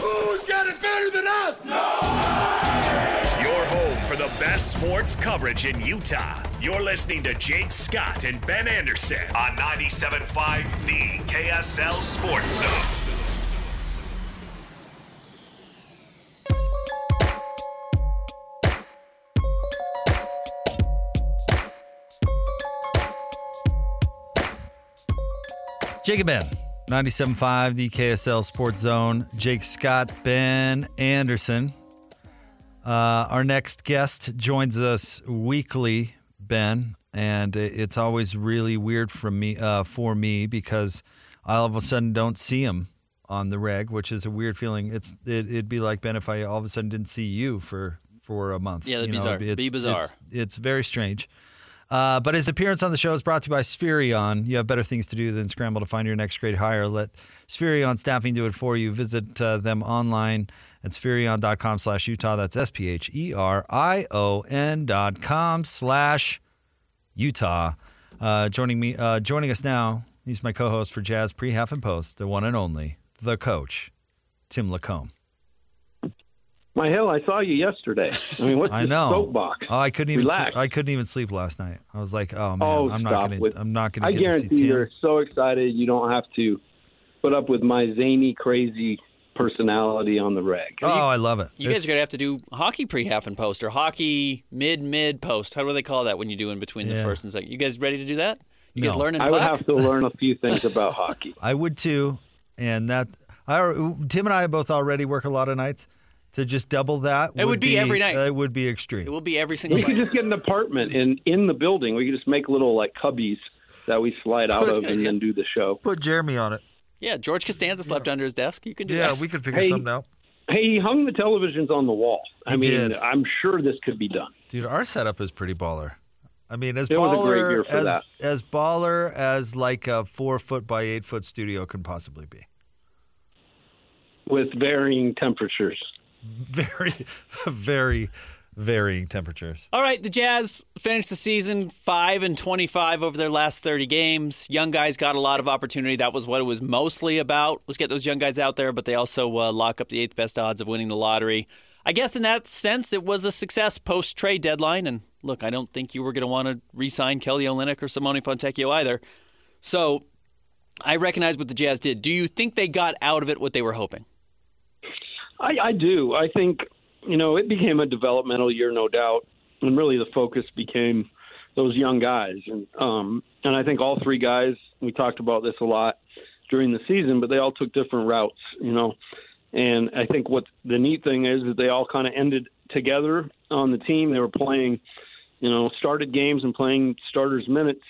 Who's got it better than us? Your home for the best sports coverage in Utah. You're listening to Jake Scott and Ben Anderson on 97.5 The KSL Sports Zone. Jake and Ben, 97.5 The KSL Sports Zone. Jake Scott, Ben Anderson. Our next guest joins us weekly, Ben, and it's always really weird for me because I all of a sudden don't see him on the reg, which is a weird feeling. It'd be like, Ben, if I all of a sudden didn't see you for a month. Yeah, that'd be bizarre. It's very strange. But his appearance on the show is brought to you by Spherion. You have better things to do than scramble to find your next great hire. Let Spherion Staffing do it for you. Visit them online at spherion.com/Utah. That's SPHERION.com/Utah. Joining us now, he's my co-host for Jazz Pre, Half, and Post, the one and only, the coach, Tim Lacombe. My hell, I saw you yesterday. I mean, what's the soapbox? Oh, I couldn't even sleep last night. I was like, oh man, I'm not going to get to see Tim. I guarantee you're so excited you don't have to put up with my zany, crazy personality on the reg. I love it. You guys are going to have to do hockey pre-half and post or hockey mid post. How do they call that when you do in between the first and second? You guys ready to do that? You guys learning puck? I would have to learn a few things about hockey. I would too. And Tim and I both already work a lot of nights. To just double that would be every night. It would be extreme. It will be every single night. We could just get an apartment in the building. We could just make little like cubbies that we slide out of and then do the show. Put Jeremy on it. Yeah, George Costanza slept under his desk. You can do that. Yeah, we could figure something out. Hey, he hung the televisions on the wall. He did. I'm sure this could be done. Dude, our setup is pretty baller. I mean, as was a great year for baller that. as baller as like a 4-foot by 8-foot studio can possibly be. With varying temperatures. Very, very varying temperatures. All right, the Jazz finished the season 5-25 over their last 30 games. Young guys got a lot of opportunity. That was what it was mostly about, was get those young guys out there, but they also lock up the 8th best odds of winning the lottery. I guess in that sense, it was a success post-trade deadline. And look, I don't think you were going to want to re-sign Kelly Olynyk or Simone Fontecchio either. So I recognize what the Jazz did. Do you think they got out of it what they were hoping? I do. I think, it became a developmental year, no doubt. And really the focus became those young guys. And I think all three guys, we talked about this a lot during the season, but they all took different routes, And I think what the neat thing is that they all kind of ended together on the team. They were playing, started games and playing starters minutes,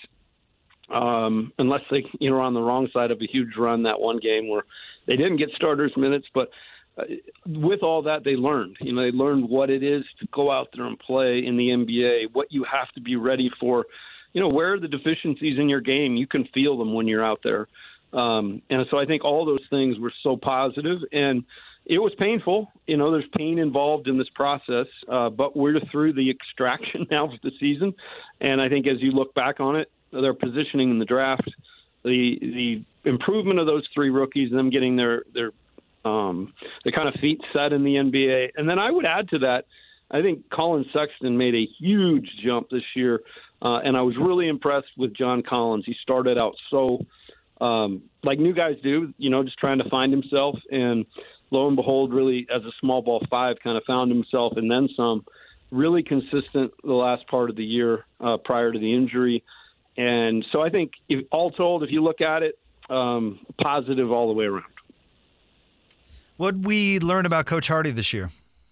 unless they, were on the wrong side of a huge run that one game where they didn't get starters minutes. But with all that, they learned. They learned what it is to go out there and play in the NBA, what you have to be ready for. Where are the deficiencies in your game? You can feel them when you're out there. And so I think all those things were so positive, and it was painful. There's pain involved in this process, but we're through the extraction now for the season. And I think as you look back on it, their positioning in the draft, the improvement of those three rookies, them getting their kind of feet set in the NBA. And then I would add to that, I think Colin Sexton made a huge jump this year, and I was really impressed with John Collins. He started out so like new guys do, just trying to find himself. And lo and behold, really, as a small ball 5, kind of found himself and then some. Really consistent the last part of the year prior to the injury. And so I think, all told, if you look at it, positive all the way around. What did we learn about Coach Hardy this year?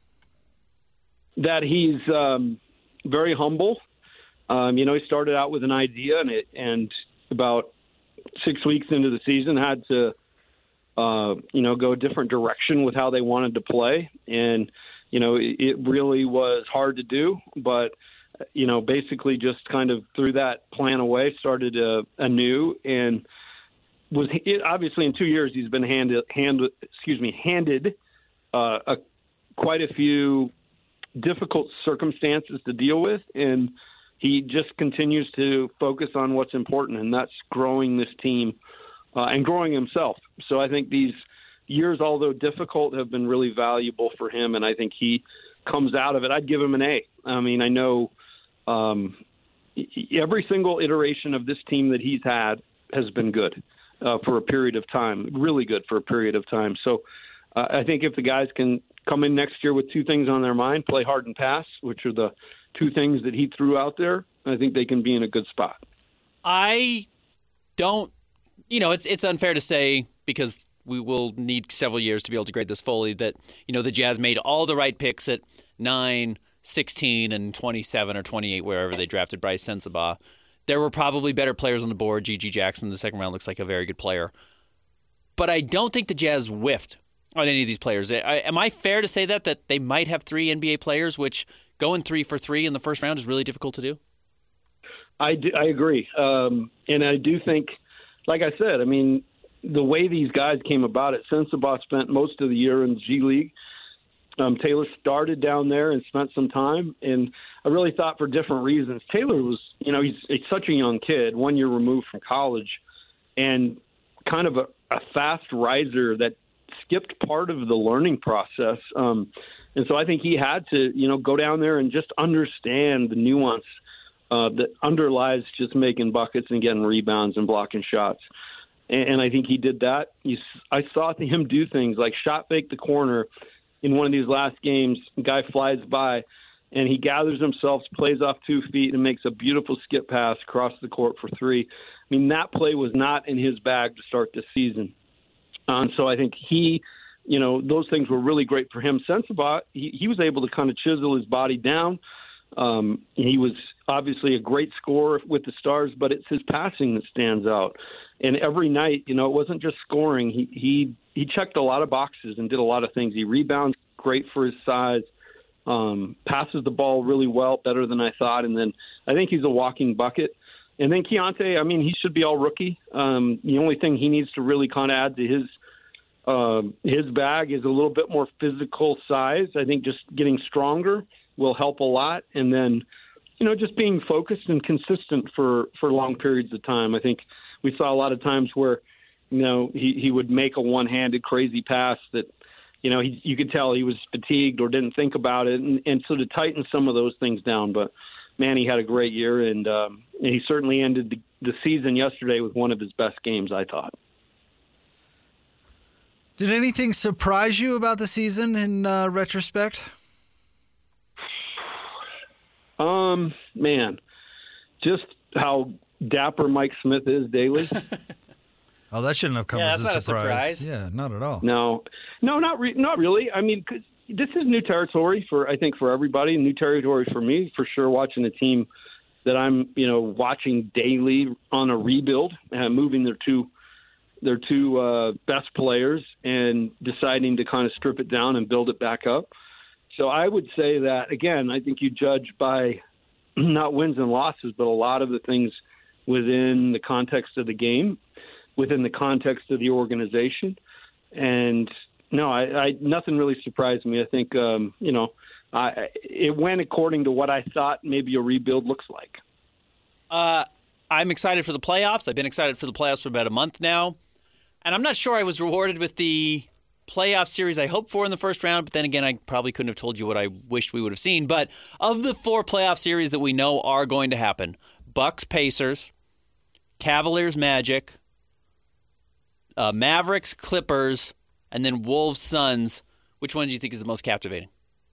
That he's very humble. He started out with an idea, and about 6 weeks into the season had to, go a different direction with how they wanted to play. And, it really was hard to do, but, basically just kind of threw that plan away, started anew, and obviously in 2 years he's been handed quite a few difficult circumstances to deal with, and he just continues to focus on what's important, and that's growing this team and growing himself. So I think these years, although difficult, have been really valuable for him, and I think he comes out of it. I'd give him an A. I mean, I know every single iteration of this team that he's had has been good for a period of time, really good for a period of time. So I think if the guys can come in next year with two things on their mind, play hard and pass, which are the two things that he threw out there, I think they can be in a good spot. I don't, it's unfair to say, because we will need several years to be able to grade this fully, that, the Jazz made all the right picks at 9, 16, and 27 or 28, wherever they drafted Bryce Sensabaugh. There were probably better players on the board. G.G. Jackson in the second round looks like a very good player. But I don't think the Jazz whiffed on any of these players. Am I fair to say that they might have 3 NBA players, which going 3 for 3 in the first round is really difficult to do? I agree. And I do think, like I said, I mean, the way these guys came about it, Sensabaugh spent most of the year in the G League. Taylor started down there and spent some time, and I really thought for different reasons. Taylor was, he's such a young kid, 1 year removed from college, and kind of a fast riser that skipped part of the learning process. And so I think he had to, go down there and just understand the nuance that underlies just making buckets and getting rebounds and blocking shots. And I think he did that. I saw him do things like shot fake the corner in one of these last games. The guy flies by, and he gathers himself, plays off 2 feet, and makes a beautiful skip pass across the court for 3. I mean, that play was not in his bag to start this season. So I think those things were really great for him. Sensabaugh, he was able to kind of chisel his body down. He was obviously a great scorer with the Stars, but it's his passing that stands out. And every night, it wasn't just scoring. He checked a lot of boxes and did a lot of things. He rebounds great for his size, passes the ball really well, better than I thought. And then I think he's a walking bucket. And then Keontae, I mean, he should be all rookie. The only thing he needs to really kind of add to his bag is a little bit more physical size. I think just getting stronger will help a lot. And then, just being focused and consistent for long periods of time. I think we saw a lot of times where, he would make a one-handed crazy pass that, you could tell he was fatigued or didn't think about it. And so to tighten some of those things down. But, man, he had a great year, and he certainly ended the season yesterday with one of his best games, I thought. Did anything surprise you about the season in retrospect? Man, just how dapper Mike Smith is daily. Oh, that shouldn't have come as a surprise. Yeah, not at all. No, not really. I mean, 'cause this is new territory for everybody, new territory for me, for sure, watching a team that I'm, watching daily on a rebuild, moving their two best players and deciding to kind of strip it down and build it back up. So I would say that, again, I think you judge by not wins and losses, but a lot of the things within the context of the game, within the context of the organization. And no, I nothing really surprised me. I think, it went according to what I thought maybe a rebuild looks like. I'm excited for the playoffs. I've been excited for the playoffs for about a month now. And I'm not sure I was rewarded with the playoff series I hoped for in the first round, but then again, I probably couldn't have told you what I wished we would have seen. But of the 4 playoff series that we know are going to happen, Bucks, Pacers, Cavaliers, Magic, Mavericks, Clippers, and then Wolves, Suns, which one do you think is the most captivating?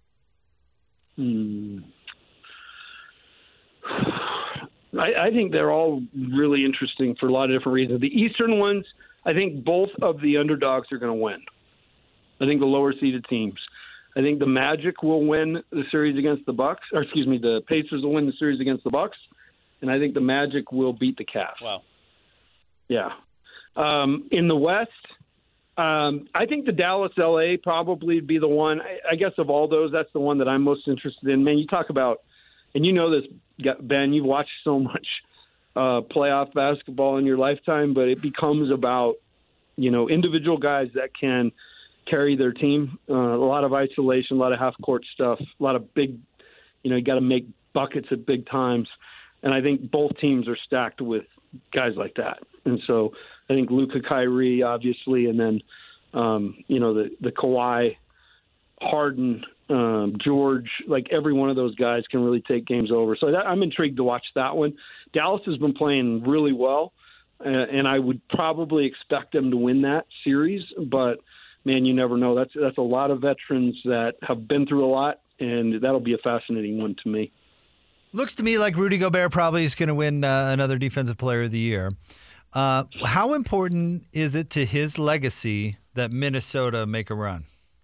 I think they're all really interesting for a lot of different reasons. The Eastern ones, I think both of the underdogs are going to win. I think the lower-seeded teams. I think the Magic will win the series against the Bucks. Or excuse me, the Pacers will win the series against the Bucks, and I think the Magic will beat the Cavs. Wow. Yeah. In the West, I think the Dallas-LA probably would be the one. I guess of all those, that's the one that I'm most interested in. Man, you talk about, and you know this, Ben, you've watched so much playoff basketball in your lifetime, but it becomes about, individual guys that can carry their team. A lot of isolation, a lot of half-court stuff, a lot of big, you got to make buckets at big times. And I think both teams are stacked with guys like that. And so I think Luka, Kyrie, obviously, and then The Kawhi, Harden, George, like every one of those guys can really take games over. So I'm intrigued to watch that one. Dallas has been playing really well, and I would probably expect them to win that series. But, man, you never know. That's a lot of veterans that have been through a lot, and that'll be a fascinating one to me. Looks to me like Rudy Gobert probably is going to win another Defensive Player of the Year. How important is it to his legacy that Minnesota make a run?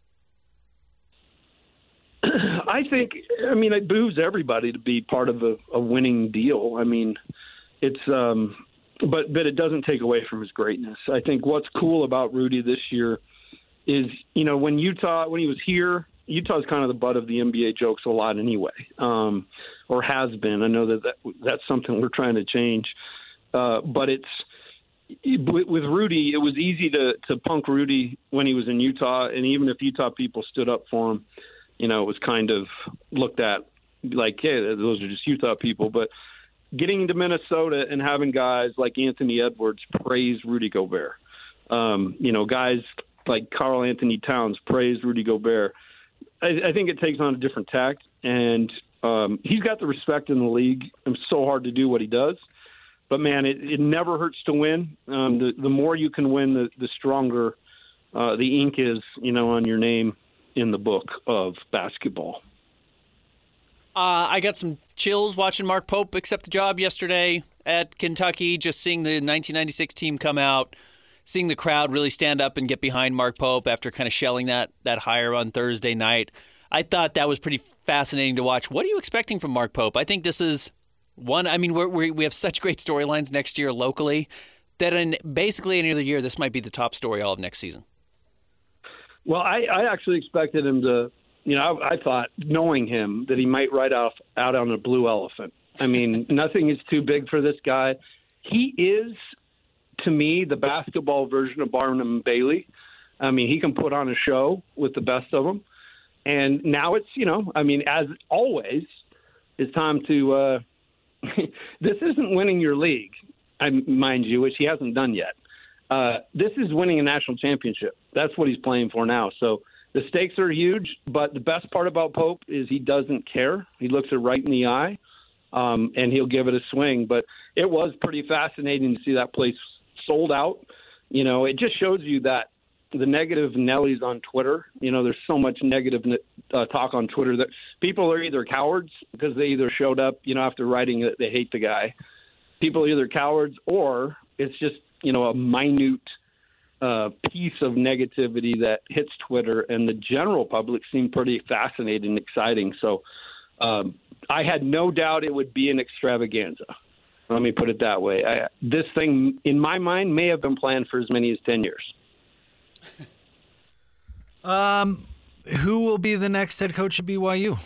I think, it behooves everybody to be part of a winning deal. It's but it doesn't take away from his greatness. I think what's cool about Rudy this year is, when he was here, Utah's kind of the butt of the NBA jokes a lot anyway, or has been. I know that's something we're trying to change. But with Rudy, it was easy to punk Rudy when he was in Utah, and even if Utah people stood up for him, it was kind of looked at like, hey, those are just Utah people. But getting into Minnesota and having guys like Anthony Edwards praise Rudy Gobert, guys like Karl Anthony Towns praise Rudy Gobert, I think it takes on a different tact. And he's got the respect in the league. It's so hard to do what he does. But, man, it never hurts to win. The more you can win, the stronger the ink is, on your name in the book of basketball. I got some chills watching Mark Pope accept the job yesterday at Kentucky, just seeing the 1996 team come out, seeing the crowd really stand up and get behind Mark Pope after kind of shelling that hire on Thursday night. I thought that was pretty fascinating to watch. What are you expecting from Mark Pope? I think this is one. We have such great storylines next year locally that in basically any other year, this might be the top story all of next season. Well, I actually expected him to, I thought, knowing him, that he might ride out on a blue elephant. Nothing is too big for this guy. He is, to me, the basketball version of Barnum Bailey. He can put on a show with the best of them. And now it's, as always, it's time to this isn't winning your league, mind you, which he hasn't done yet. This is winning a national championship. That's what he's playing for now. So the stakes are huge, but the best part about Pope is he doesn't care. He looks it right in the eye, and he'll give it a swing. But it was pretty fascinating to see that place sold out. It just shows you that the negative Nellies on Twitter, there's so much negative talk on Twitter that people are either cowards because they either showed up, after writing that they hate the guy. People are either cowards or it's just, a minute piece of negativity that hits Twitter, and the general public seemed pretty fascinating and exciting. So I had no doubt it would be an extravaganza. Let me put it that way. This thing, in my mind, may have been planned for as many as 10 years. Who will be the next head coach at BYU?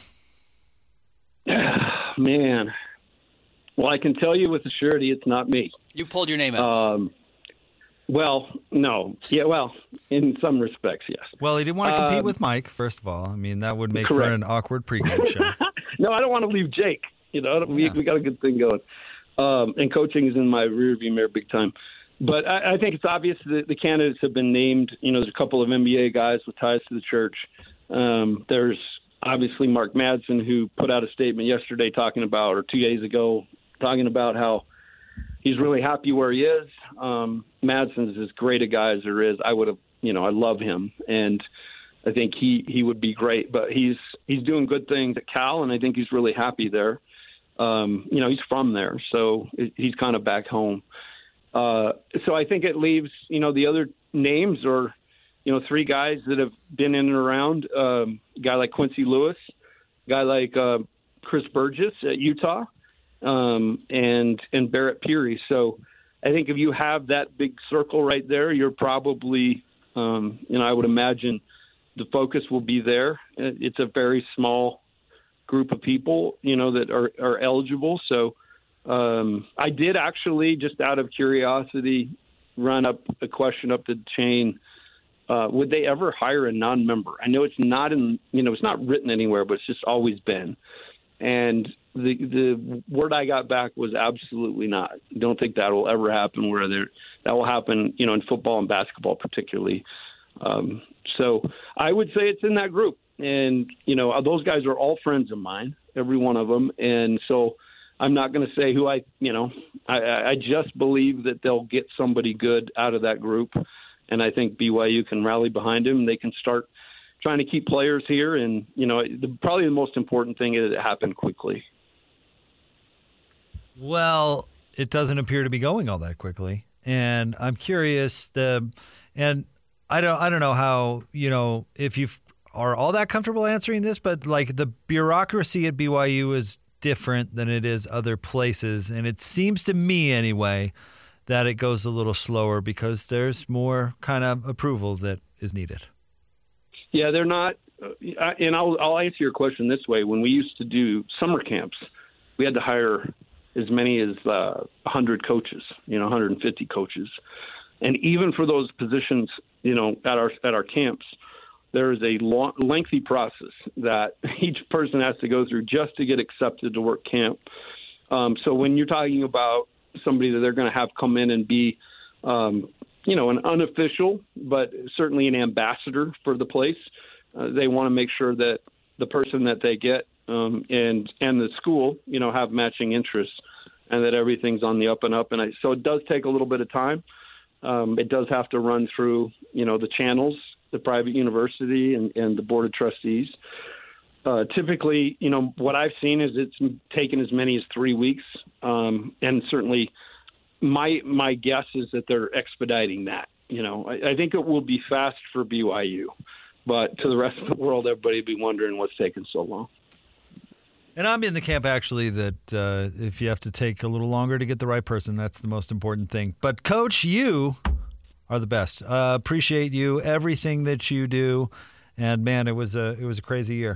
Man. Well, I can tell you with a surety it's not me. You pulled your name out. Well, no. Yeah, well, in some respects, yes. Well, he didn't want to compete with Mike, first of all. That would make correct. for an awkward pregame show. No, I don't want to leave Jake. We got a good thing going. And coaching is in my rearview mirror big time. But I think it's obvious that the candidates have been named. There's a couple of NBA guys with ties to the church. There's obviously Mark Madsen, who put out a statement yesterday or 2 days ago, talking about how he's really happy where he is. Madsen's as great a guy as there is. I love him, and I think he would be great. But he's doing good things at Cal, and I think he's really happy there. He's from there, so he's kind of back home. So I think it leaves, the other names are, three guys that have been in and around, a guy like Quincy Lewis, a guy like Chris Burgess at Utah, and Barrett Peary. So I think if you have that big circle right there, you're probably, I would imagine the focus will be there. It's a very small group of people, that are eligible. So I did actually, just out of curiosity, run up a question up the chain. Would they ever hire a non-member? I know it's not it's not written anywhere, but it's just always been. And the word I got back was absolutely not. Don't think that will ever happen that will happen, in football and basketball particularly. So I would say it's in that group. And, those guys are all friends of mine, every one of them. And so I'm not going to say who I just believe that they'll get somebody good out of that group. And I think BYU can rally behind him. They can start trying to keep players here. And, probably the most important thing is it happened quickly. Well, it doesn't appear to be going all that quickly. And I'm curious, and I don't know how, if you are all that comfortable answering this, but like the bureaucracy at BYU is different than it is other places. And it seems to me anyway that it goes a little slower because there's more kind of approval that is needed. Yeah, they're not. And I'll answer your question this way. When we used to do summer camps, we had to hire as many as 100 coaches, 150 coaches. And even for those positions, at our camps, there is a lengthy process that each person has to go through just to get accepted to work camp. So when you're talking about somebody that they're going to have come in and be, an unofficial, but certainly an ambassador for the place, they want to make sure that the person that they get and the school, have matching interests and that everything's on the up and up. And so it does take a little bit of time. It does have to run through, the channels, the private university and the board of trustees. Typically, what I've seen is it's taken as many as 3 weeks. And certainly my guess is that they're expediting that. I think it will be fast for BYU, but to the rest of the world, everybody will be wondering what's taking so long. And I'm in the camp, actually, that if you have to take a little longer to get the right person, that's the most important thing. But, Coach, you are the best. Appreciate you, everything that you do. And, man, it was a crazy year.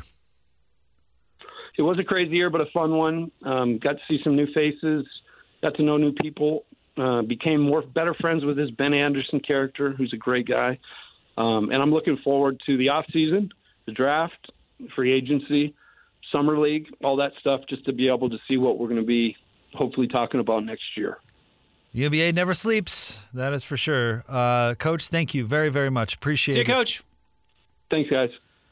It was a crazy year, but a fun one. Got to see some new faces, got to know new people, became better friends with this Ben Anderson character, who's a great guy. And I'm looking forward to the offseason, the draft, free agency, summer league, all that stuff, just to be able to see what we're going to be hopefully talking about next year. UVA never sleeps, that is for sure. Coach, thank you very, very much. Appreciate it. See you, Coach. Thanks, guys.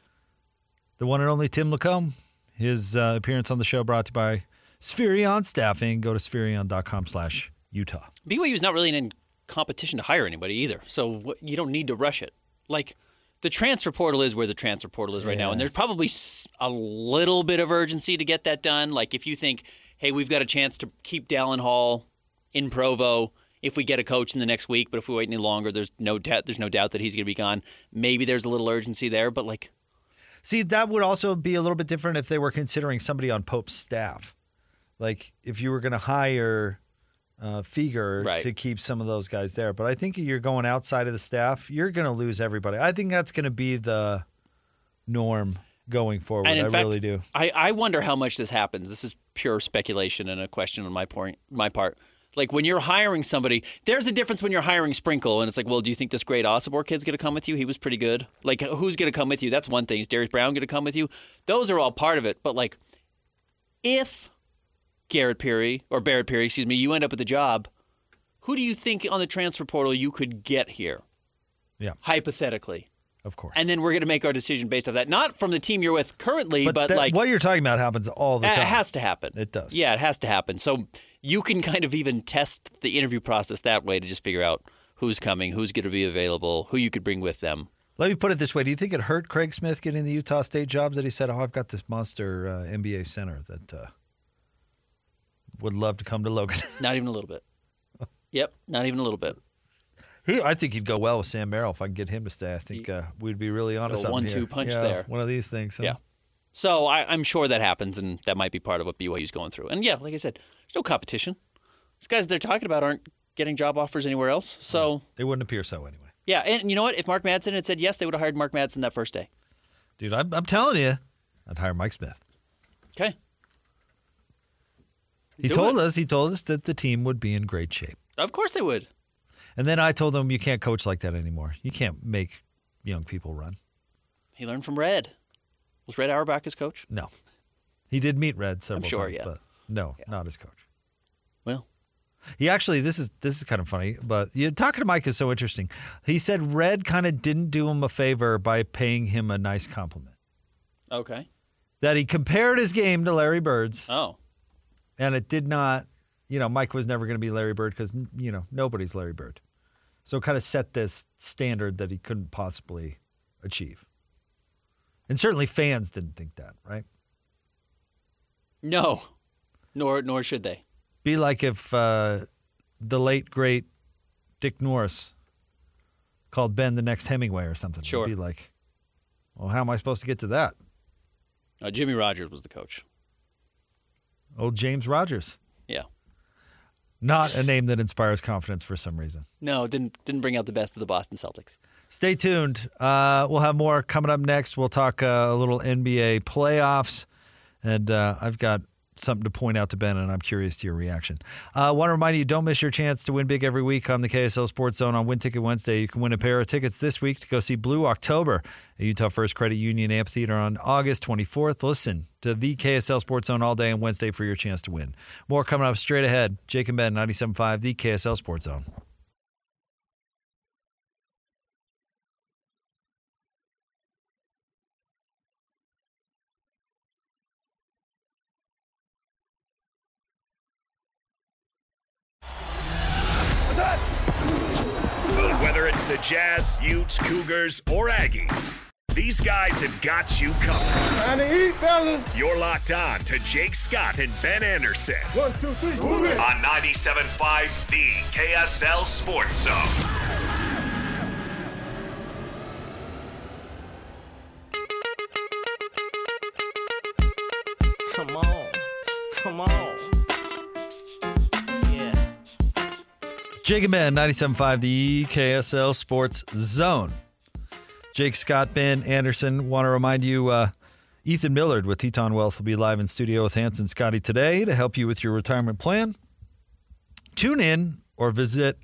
The one and only Tim Lacombe. His appearance on the show brought to you by Spherion Staffing. Go to Spherion.com/Utah. BYU is not really in competition to hire anybody either, so you don't need to rush it. Like, the transfer portal is where the transfer portal is right now, and there's probably a little bit of urgency to get that done. Like, if you think, hey, we've got a chance to keep Dallin Hall in Provo if we get a coach in the next week, but if we wait any longer, there's no doubt that he's going to be gone. Maybe there's a little urgency there, but like... See, that would also be a little bit different if they were considering somebody on Pope's staff. Like, if you were going to hire Feger to keep some of those guys there. But I think you're going outside of the staff, you're going to lose everybody. I think that's going to be the norm going forward. And in fact, really do. I wonder how much this happens. This is pure speculation and a question on my part. Like, when you're hiring somebody, there's a difference when you're hiring Sprinkle, and it's like, well, do you think this great Osobor kid's going to come with you? He was pretty good. Like, who's going to come with you? That's one thing. Is Darius Brown going to come with you? Those are all part of it. But, like, if Barrett Peary, you end up with a job, who do you think on the transfer portal you could get here? Yeah. Hypothetically. Of course. And then we're going to make our decision based off that. Not from the team you're with currently, but like... What you're talking about happens all the time. It has to happen. It does. Yeah, it has to happen. So you can kind of even test the interview process that way to just figure out who's coming, who's going to be available, who you could bring with them. Let me put it this way. Do you think it hurt Craig Smith getting the Utah State jobs that he said, I've got this monster NBA center that would love to come to Logan? Not even a little bit. Yep, not even a little bit. I think he'd go well with Sam Merrill if I can get him to stay. I think we'd be really on to something here. 1-2 punch there. One of these things. Huh? Yeah. So I'm sure that happens, and that might be part of what BYU's going through. And yeah, like I said, there's no competition. These guys they're talking about aren't getting job offers anywhere else. So they wouldn't appear so anyway. Yeah, and you know what? If Mark Madsen had said yes, they would have hired Mark Madsen that first day. Dude, I'm telling you, I'd hire Mike Smith. Okay. He told us that the team would be in great shape. Of course they would. And then I told him, you can't coach like that anymore. You can't make young people run. He learned from Red. Was Red Auerbach his coach? No. He did meet Red several times. Yeah. But no, not his coach. Well, He actually, this is kind of funny, but talking to Mike is so interesting. He said Red kind of didn't do him a favor by paying him a nice compliment. Okay. That he compared his game to Larry Bird's. Oh. And it did not, Mike was never going to be Larry Bird because, nobody's Larry Bird. So it kind of set this standard that he couldn't possibly achieve. And certainly fans didn't think that, right? No. Nor should they. Be like if the late, great Dick Norris called Ben the next Hemingway or something. Sure. It'd be like, well, how am I supposed to get to that? Jimmy Rogers was the coach. Old James Rogers. Yeah. Not a name that inspires confidence for some reason. No, didn't bring out the best of the Boston Celtics. Stay tuned. We'll have more coming up next. We'll talk a little NBA playoffs. And I've got something to point out to Ben, and I'm curious to your reaction. I want to remind you, don't miss your chance to win big every week on the KSL Sports Zone on Win Ticket Wednesday. You can win a pair of tickets this week to go see Blue October at Utah First Credit Union Amphitheater on August 24th. Listen to the KSL Sports Zone all day on Wednesday for your chance to win. More coming up straight ahead. Jake and Ben, 97.5, the KSL Sports Zone. Whether it's the Jazz, Utes, Cougars, or Aggies, these guys have got you covered. Time to eat, fellas. You're locked on to Jake Scott and Ben Anderson 1, 2, 3, move it. on 97.5 The KSL Sports Zone. Come on. Come on. Yeah. Jake and Ben, 97.5, the KSL Sports Zone. Jake, Scott, Ben, Anderson. Want to remind you, Ethan Millard with Teton Wealth will be live in studio with Hans and Scotty today to help you with your retirement plan. Tune in or visit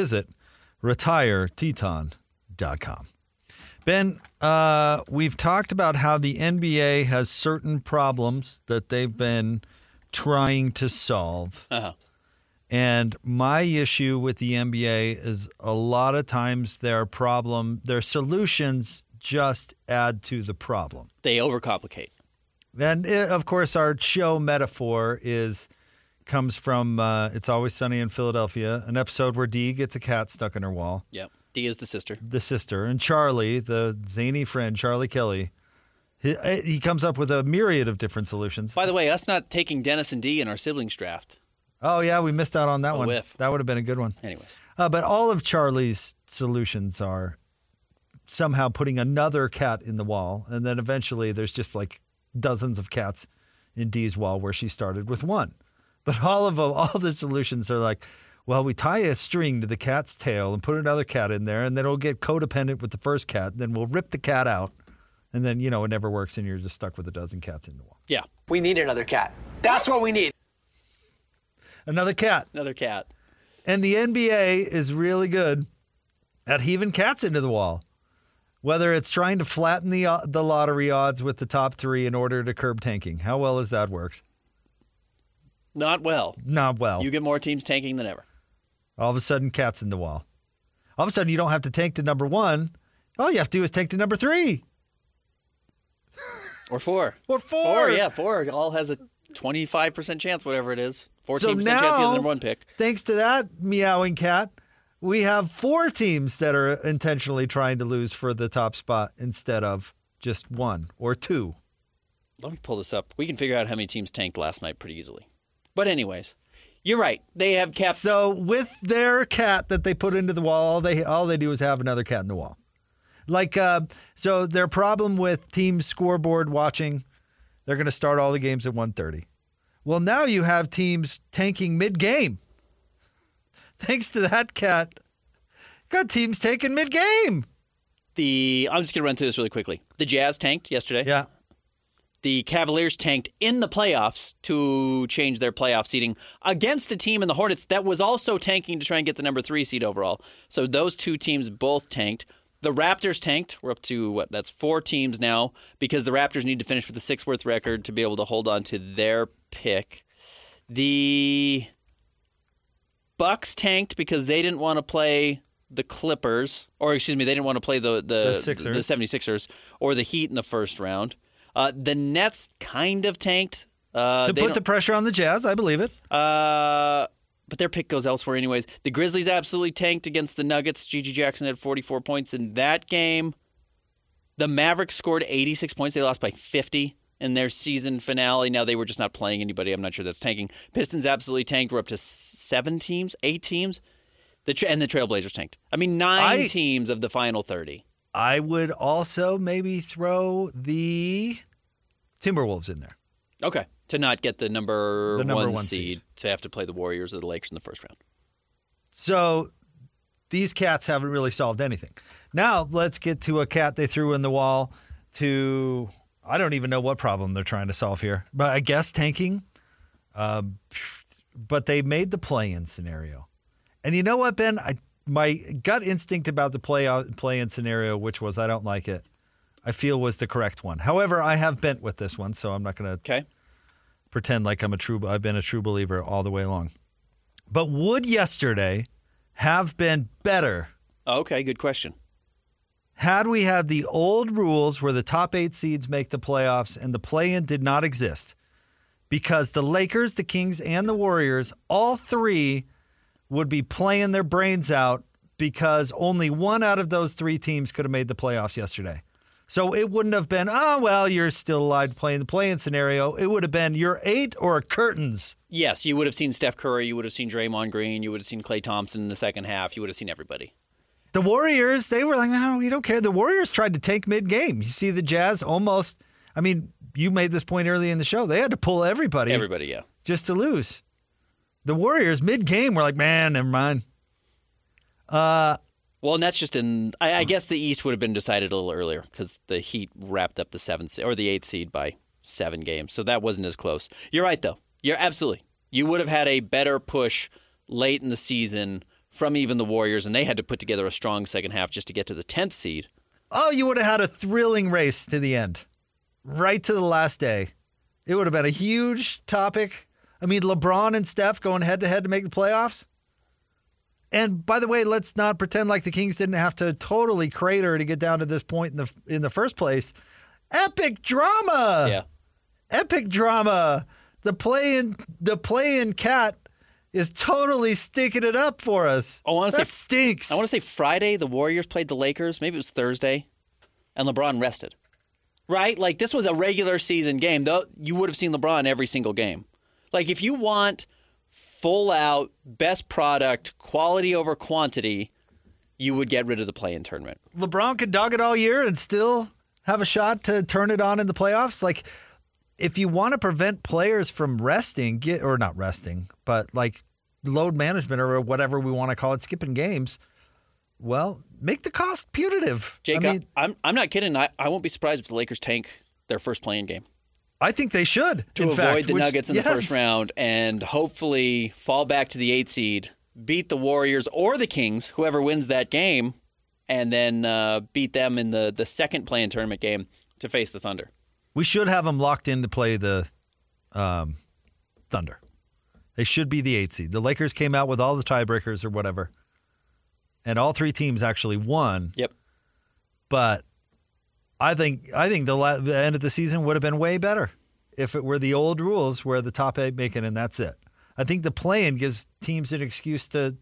retireteton.com. Ben, we've talked about how the NBA has certain problems that they've been trying to solve. Uh-huh. And my issue with the NBA is a lot of times their solutions just add to the problem. They overcomplicate. And of course, our show metaphor comes from It's Always Sunny in Philadelphia, an episode where Dee gets a cat stuck in her wall. Yep. Dee is the sister. The sister. And Charlie, the zany friend, Charlie Kelly, he comes up with a myriad of different solutions. By the way, us not taking Dennis and Dee in our siblings draft. Oh, yeah, we missed out on that one. Whiff. That would have been a good one. Anyways. But all of Charlie's solutions are somehow putting another cat in the wall, and then eventually there's just like dozens of cats in Dee's wall where she started with one. But all the solutions are like, well, we tie a string to the cat's tail and put another cat in there, and then it'll get codependent with the first cat, and then we'll rip the cat out, and then, it never works, and you're just stuck with a dozen cats in the wall. Yeah. We need another cat. That's what we need. Another cat. Another cat. And the NBA is really good at heaving cats into the wall. Whether it's trying to flatten the lottery odds with the top three in order to curb tanking. How well has that worked? Not well. Not well. You get more teams tanking than ever. All of a sudden, cats in the wall. All of a sudden, you don't have to tank to number one. All you have to do is tank to number three. Or four. Or four. Four. All has a 25% chance, whatever it is. 14% So chance now, to get the number one pick. Thanks to that meowing cat, we have 4 teams that are intentionally trying to lose for the top spot instead of just 1 or 2. Let me pull this up. We can figure out how many teams tanked last night pretty easily. But anyways, you're right. They have cats. So with their cat that they put into the wall, all they do is have another cat in the wall. Like, so their problem with team scoreboard watching, they're going to start all the games at 1:30. Well, now you have teams tanking mid-game. Thanks to that cat, got teams taking mid-game. I'm just going to run through this really quickly. The Jazz tanked yesterday. Yeah. The Cavaliers tanked in the playoffs to change their playoff seeding against a team in the Hornets that was also tanking to try and get the number 3 seed overall. So those two teams both tanked. The Raptors tanked. We're up to, that's 4 teams now because the Raptors need to finish with the 6th worst record to be able to hold on to their pick. The Bucks tanked because they didn't want to play the Clippers, or excuse me, they didn't want to play the Sixers. the 76ers or the Heat in the first round. The Nets kind of tanked. To put the pressure on the Jazz, I believe it. But their pick goes elsewhere anyways. The Grizzlies absolutely tanked against the Nuggets. Gigi Jackson had 44 points in that game. The Mavericks scored 86 points. They lost by 50 in their season finale. Now, they were just not playing anybody. I'm not sure that's tanking. Pistons absolutely tanked. We're up to 8 teams. And the Trailblazers tanked. I mean, 9 teams of the final 30. I would also maybe throw the Timberwolves in there. Okay. To not get the number one one seed, to have to play the Warriors or the Lakers in the first round. So these cats haven't really solved anything. Now let's get to a cat they threw in the wall to, I don't even know what problem they're trying to solve here, but I guess tanking. But they made the play-in scenario. And you know what, Ben? My gut instinct about the play-in scenario, which was I don't like it, I feel was the correct one. However, I have bent with this one, so I'm not going to pretend like I've been a true believer all the way along. But would yesterday have been better? Okay, good question. Had we had the old rules where the top 8 seeds make the playoffs and the play-in did not exist, because the Lakers, the Kings, and the Warriors, all 3 would be playing their brains out because only one out of those 3 teams could have made the playoffs yesterday. So it wouldn't have been, you're still alive to play in the play-in scenario. It would have been you're 8 or curtains. Yes, you would have seen Steph Curry. You would have seen Draymond Green. You would have seen Klay Thompson in the second half. You would have seen everybody. The Warriors, they were like, no, we don't care. The Warriors tried to tank mid-game. You see the Jazz almost, you made this point early in the show. They had to pull everybody. Everybody, yeah. Just to lose. The Warriors, mid-game, were like, man, never mind. Well, and that's just I guess the East would have been decided a little earlier because the Heat wrapped up the 8th seed by 7 games. So that wasn't as close. You're right, though. You're absolutely. You would have had a better push late in the season from even the Warriors, and they had to put together a strong second half just to get to the 10th seed. Oh, you would have had a thrilling race to the end, right to the last day. It would have been a huge topic. LeBron and Steph going head-to-head to make the playoffs. And by the way, let's not pretend like the Kings didn't have to totally crater to get down to this point in the first place. Epic drama. Yeah. Epic drama. The play-in cat is totally stinking it up for us. That stinks. I want to say Friday the Warriors played the Lakers. Maybe it was Thursday, and LeBron rested. Right? Like, this was a regular season game. Though you would have seen LeBron every single game. Like, if you want full-out, best product, quality over quantity, you would get rid of the play-in tournament. LeBron could dog it all year and still have a shot to turn it on in the playoffs. Like, if you want to prevent players from resting, not resting, but like load management or whatever we want to call it, skipping games, well, make the cost punitive. Jake, I'm not kidding. I won't be surprised if the Lakers tank their first play-in game. I think they should. To avoid the Nuggets in the first round and hopefully fall back to the 8th seed, beat the Warriors or the Kings, whoever wins that game, and then beat them in the second play-in tournament game to face the Thunder. We should have them locked in to play the Thunder. They should be the 8th seed. The Lakers came out with all the tiebreakers or whatever, and all 3 teams actually won. Yep. But I think the end of the season would have been way better if it were the old rules where the top 8 make it and that's it. I think the play-in gives teams an excuse to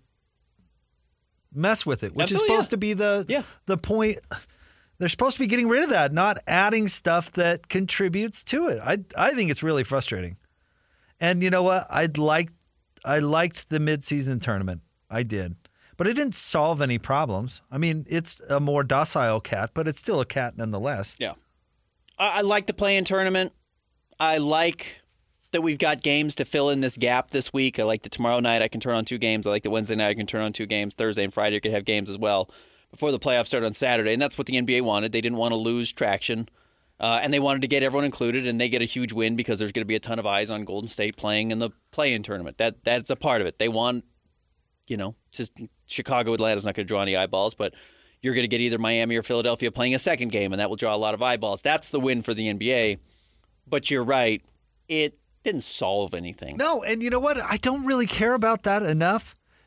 mess with it, which is supposed to be the point. They're supposed to be getting rid of that, not adding stuff that contributes to it. I think it's really frustrating. And you know what? I liked the midseason tournament. I did. But it didn't solve any problems. It's a more docile cat, but it's still a cat nonetheless. Yeah. I like the play-in tournament. I like that we've got games to fill in this gap this week. I like that tomorrow night I can turn on 2 games. I like that Wednesday night I can turn on 2 games. Thursday and Friday I could have games as well before the playoffs start on Saturday. And that's what the NBA wanted. They didn't want to lose traction. And they wanted to get everyone included, and they get a huge win because there's going to be a ton of eyes on Golden State playing in the play-in tournament. That's a part of it. They want, just Chicago, Atlanta's not going to draw any eyeballs, but you're going to get either Miami or Philadelphia playing a second game, and that will draw a lot of eyeballs. That's the win for the NBA. But you're right. It didn't solve anything. No, and you know what? I don't really care about that enough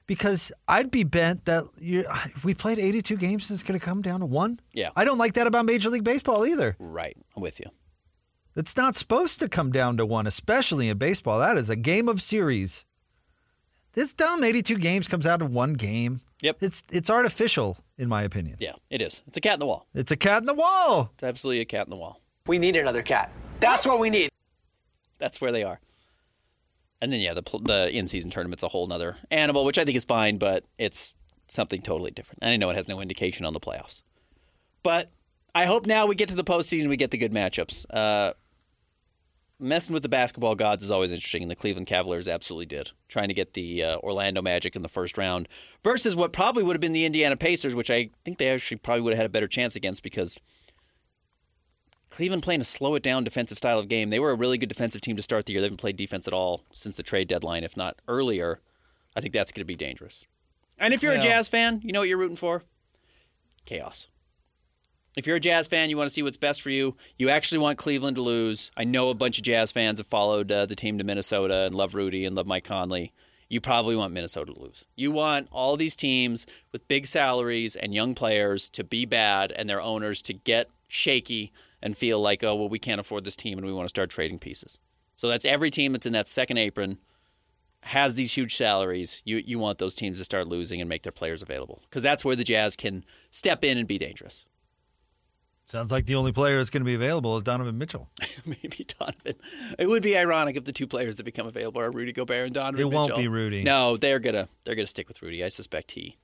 because I'd be bent that we played 82 games. It's going to come down to one. Yeah. I don't like that about Major League Baseball either. Right. I'm with you. It's not supposed to come down to one, especially in baseball. That is a game of series. It's dumb. 82 games comes out of one game. Yep. It's artificial, in my opinion. Yeah, it is. It's a cat in the wall. It's a cat in the wall. It's absolutely a cat in the wall. We need another cat. That's what we need. That's where they are. And then, the in-season tournament's a whole nother animal, which I think is fine, but it's something totally different. And I know it has no indication on the playoffs. But I hope now we get to the postseason, we get the good matchups. Messing with the basketball gods is always interesting, and the Cleveland Cavaliers absolutely did. Trying to get the Orlando Magic in the first round versus what probably would have been the Indiana Pacers, which I think they actually probably would have had a better chance against because Cleveland playing a slow-it-down defensive style of game. They were a really good defensive team to start the year. They haven't played defense at all since the trade deadline, if not earlier. I think that's going to be dangerous. And if you're a Jazz fan, you know what you're rooting for? Chaos. If you're a Jazz fan, you want to see what's best for you. You actually want Cleveland to lose. I know a bunch of Jazz fans have followed the team to Minnesota and love Rudy and love Mike Conley. You probably want Minnesota to lose. You want all these teams with big salaries and young players to be bad and their owners to get shaky and feel like, oh, well, we can't afford this team and we want to start trading pieces. So that's every team that's in that second apron has these huge salaries. You want those teams to start losing and make their players available because that's where the Jazz can step in and be dangerous. Sounds like the only player that's going to be available is Donovan Mitchell. Maybe Donovan. It would be ironic if the two players that become available are Rudy Gobert and Donovan Mitchell. It won't be Rudy. No, they're gonna stick with Rudy. I suspect he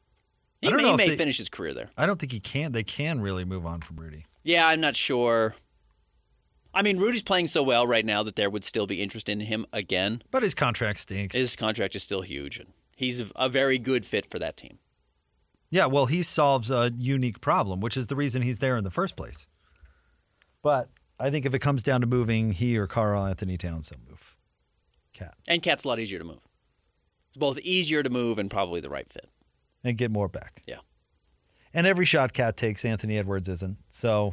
may finish his career there. I don't think he can. They can really move on from Rudy. Yeah, I'm not sure. I mean, Rudy's playing so well right now that there would still be interest in him again. But his contract stinks. His contract is still huge, and he's a very good fit for that team. Yeah, well, he solves a unique problem, which is the reason he's there in the first place. But I think if it comes down to moving, he or Karl Anthony Towns will move. Cat. And Cat's a lot easier to move. It's both easier to move and probably the right fit. And get more back. Yeah. And every shot Cat takes, Anthony Edwards isn't. So,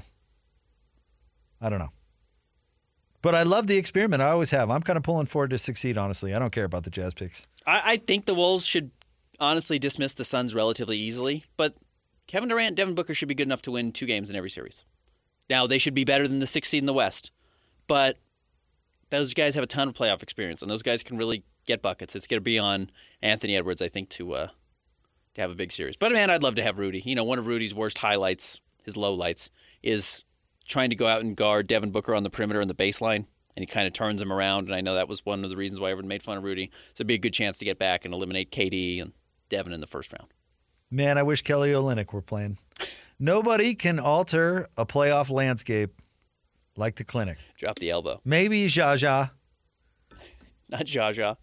I don't know. But I love the experiment. I always have. I'm kind of pulling forward to succeed, honestly. I don't care about the Jazz picks. I think the Wolves should honestly dismiss the Suns relatively easily, but Kevin Durant and Devin Booker should be good enough to win 2 games in every series. Now, they should be better than the 6th seed in the West, but those guys have a ton of playoff experience, and those guys can really get buckets. It's going to be on Anthony Edwards, I think, to have a big series. But, man, I'd love to have Rudy. You know, one of Rudy's worst highlights, his lowlights, is trying to go out and guard Devin Booker on the perimeter and the baseline, and he kind of turns him around, and I know that was one of the reasons why everyone made fun of Rudy. So it'd be a good chance to get back and eliminate KD and Devin in the first round. Man, I wish Kelly Olynyk were playing. Nobody can alter a playoff landscape like the Clinic. Drop the elbow. Maybe Jaja. Not Jaja.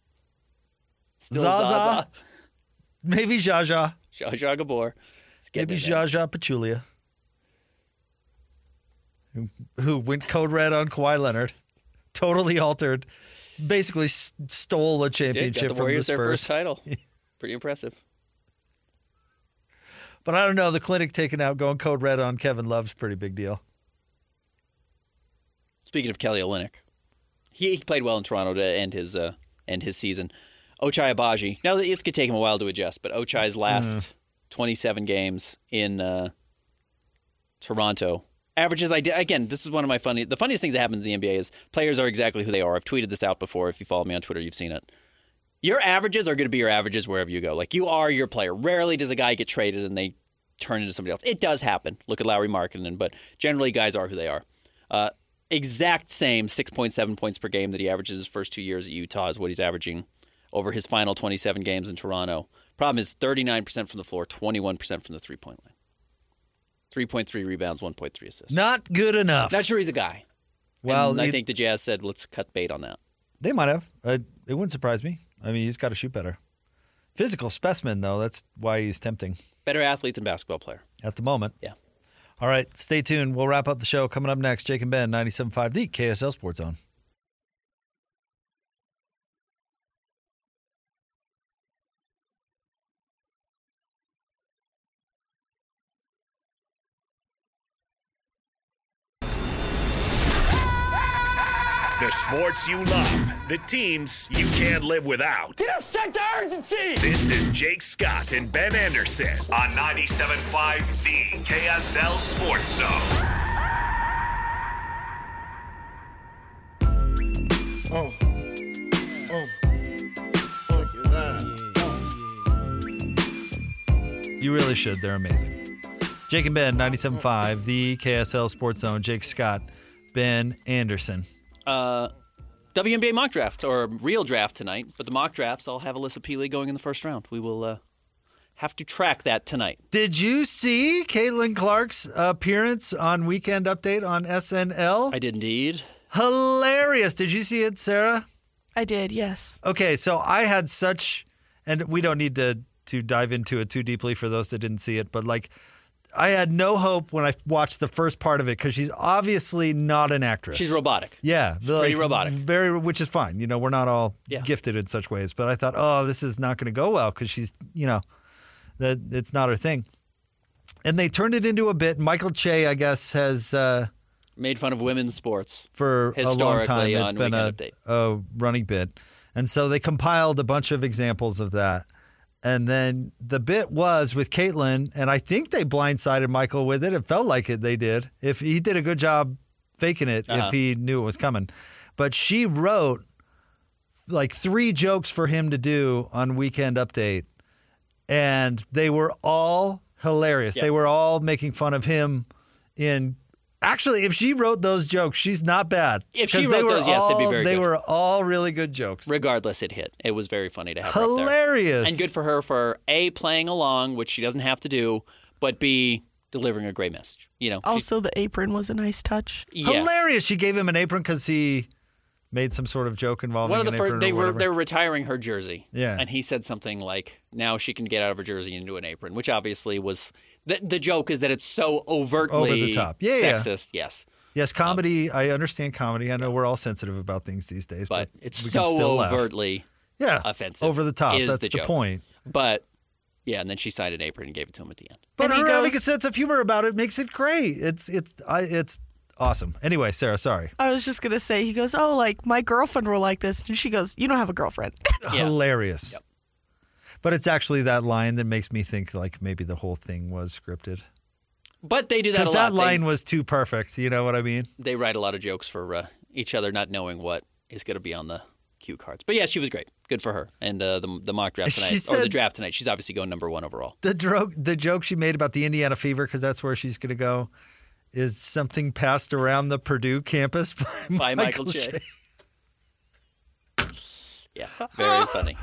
Still Zaza. Zaza. Maybe Jaja. Jaja Gabor. Maybe Jaja Pachulia. Who went code red on Kawhi Leonard. Totally altered. Basically stole a championship got the from Warriors the Spurs. their first title. Pretty impressive. But I don't know. The Clinic taking out, going code red on Kevin Love's pretty big deal. Speaking of Kelly Olynyk, he played well in Toronto to end his season. Ochai Agbaji. Now, it's going to take him a while to adjust, but Ochai's last 27 games in Toronto averages. Again, this is one of my the funniest things that happens in the NBA is players are exactly who they are. I've tweeted this out before. If you follow me on Twitter, you've seen it. Your averages are going to be your averages wherever you go. Like, you are your player. Rarely does a guy get traded and they turn into somebody else. It does happen. Look at Lauri Markkanen, but generally guys are who they are. Exact same 6.7 points per game that he averages his first 2 years at Utah is what he's averaging over his final 27 games in Toronto. Problem is 39% from the floor, 21% from the three-point line. 3.3 rebounds, 1.3 assists. Not good enough. Not sure he's a guy. Well, and I think the Jazz said, let's cut bait on that. They might have. It wouldn't surprise me. I mean, he's got to shoot better. Physical specimen, though. That's why he's tempting. Better athlete than basketball player. At the moment. Yeah. All right, stay tuned. We'll wrap up the show. Coming up next, Jake and Ben, 97.5, the KSL Sports Zone. The sports you love, the teams you can't live without. Get a sense of urgency! This is Jake Scott and Ben Anderson on 97.5 The KSL Sports Zone. Check it out. You really should. They're amazing. Jake and Ben, 97.5, the KSL Sports Zone. Jake Scott, Ben Anderson. WNBA mock draft, or real draft tonight, but the mock drafts, I'll have Alyssa Peely going in the first round. We will have to track that tonight. Did you see Caitlin Clark's appearance on Weekend Update on SNL? I did indeed. Hilarious. Did you see it, Sarah? I did, yes. Okay, so I had such, and we don't need to dive into it too deeply for those that didn't see it, but like, I had no hope when I watched the first part of it because she's obviously not an actress. She's robotic. Yeah. Pretty robotic. Which is fine. You know, we're not all gifted in such ways. But I thought, oh, this is not going to go well because she's, you know, that it's not her thing. And they turned it into a bit. Michael Che, I guess, has made fun of women's sports for a long time. Historically It's on been Weekend Update. a running bit. And so they compiled a bunch of examples of that. And then the bit was with Caitlin, and I think they blindsided Michael with it. It felt like it. They did. If he did a good job faking it, if he knew it was coming. But she wrote like 3 jokes for him to do on Weekend Update, and they were all hilarious. Yep. They were all making fun of him. Actually, if she wrote those jokes, she's not bad. If she wrote those, yes, it'd be very good. They were all really good jokes. Regardless, it hit. It was very funny to have her up there. Hilarious. And good for her for A, playing along, which she doesn't have to do, but B, delivering a great message. You know, Also, the apron was a nice touch. yes. Hilarious. She gave him an apron because he made some sort of joke involving One of the an first, apron they or were whatever. retiring her jersey. Yeah. And he said something like, now she can get out of her jersey into an apron, which obviously was, the joke is that it's so overtly Over the top. Yeah, yeah. sexist. Yes. Yes, comedy. I understand comedy. I know we're all sensitive about things these days, But it's we can so still laugh. overtly offensive, over the top. is That's the the joke. point. But, yeah, and then she signed an apron and gave it to him at the end. But And he her having a goes- sense of humor about it makes it great. It's awesome. Anyway, Sarah, sorry. I was just going to say, he goes, oh, like, my girlfriend were like this. And she goes, you don't have a girlfriend. Yeah. Hilarious. Yep. But it's actually that line that makes me think like maybe the whole thing was scripted. But they do that a Because lot. that line was too perfect. You know what I mean? They write a lot of jokes for each other not knowing what is going to be on the cue cards. But yeah, she was great. Good for her. And the mock draft She tonight, or the said- draft tonight, she's obviously going number 1 overall. The joke she made about the Indiana Fever, because that's where she's going to go, is something passed around the Purdue campus By Michael Che. Yeah, very funny.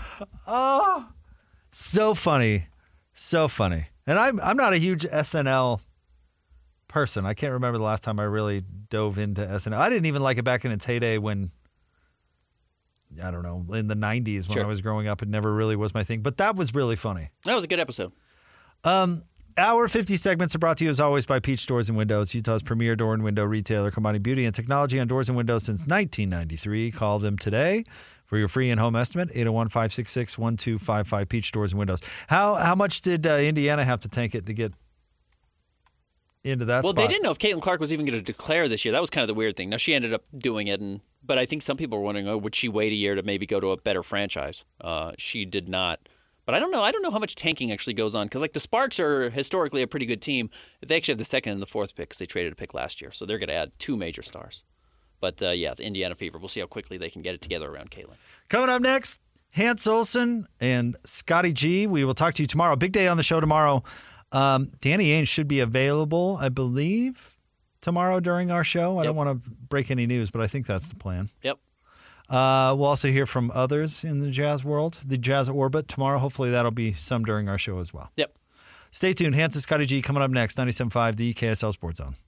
So funny. So funny. And I'm not a huge SNL person. I can't remember the last time I really dove into SNL. I didn't even like it back in its heyday when, I don't know, in the 90s when Sure. I was growing up. It never really was my thing. But that was really funny. That was a good episode. Our 50 segments are brought to you as always by Peach Doors and Windows, Utah's premier door and window retailer, combining beauty and technology on doors and windows since 1993. Call them today for your free in-home estimate, 801-566-1255, Peach Doors and Windows. How much did Indiana have to tank it to get into that Well, spot? they didn't know if Caitlin Clark was even going to declare this year. That was kind of the weird thing. Now, she ended up doing it, but I think some people were wondering, would she wait a year to maybe go to a better franchise? She did not. But I don't know. I don't know how much tanking actually goes on because, like, the Sparks are historically a pretty good team. They actually have the 2nd and the 4th pick because they traded a pick last year. So they're going to add 2 major stars. But, yeah, the Indiana Fever. We'll see how quickly they can get it together around Caitlin. Coming up next, Hans Olsen and Scotty G. We will talk to you tomorrow. Big day on the show tomorrow. Danny Ainge should be available, I believe, tomorrow during our show. I don't want to break any news, but I think that's the plan. Yep. We'll also hear from others in the jazz world, the jazz orbit tomorrow. Hopefully that'll be some during our show as well. Yep. Stay tuned. Hans and Scotty G coming up next, 97.5, the KSL Sports Zone.